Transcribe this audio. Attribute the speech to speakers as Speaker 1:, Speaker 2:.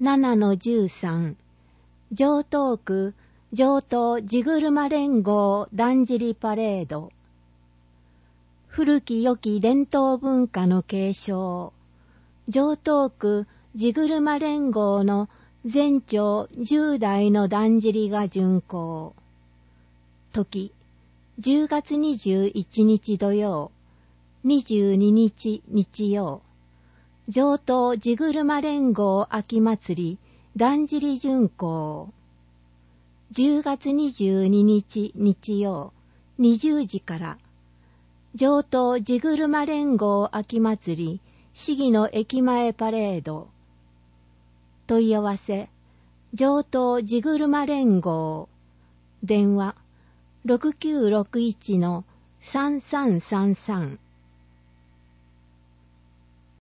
Speaker 1: 7-13 城東区城東地車連合だんじりパレード。古き良き伝統文化の継承。城東区地車連合の全長10台のだんじりが巡行。時、10月21日土曜、22日日曜。城東地車連合秋祭りだんじり巡行。10月22日日曜、20時から。城東地車連合秋祭り市議の駅前パレード。問い合わせ、城東地車連合。電話、6961-3333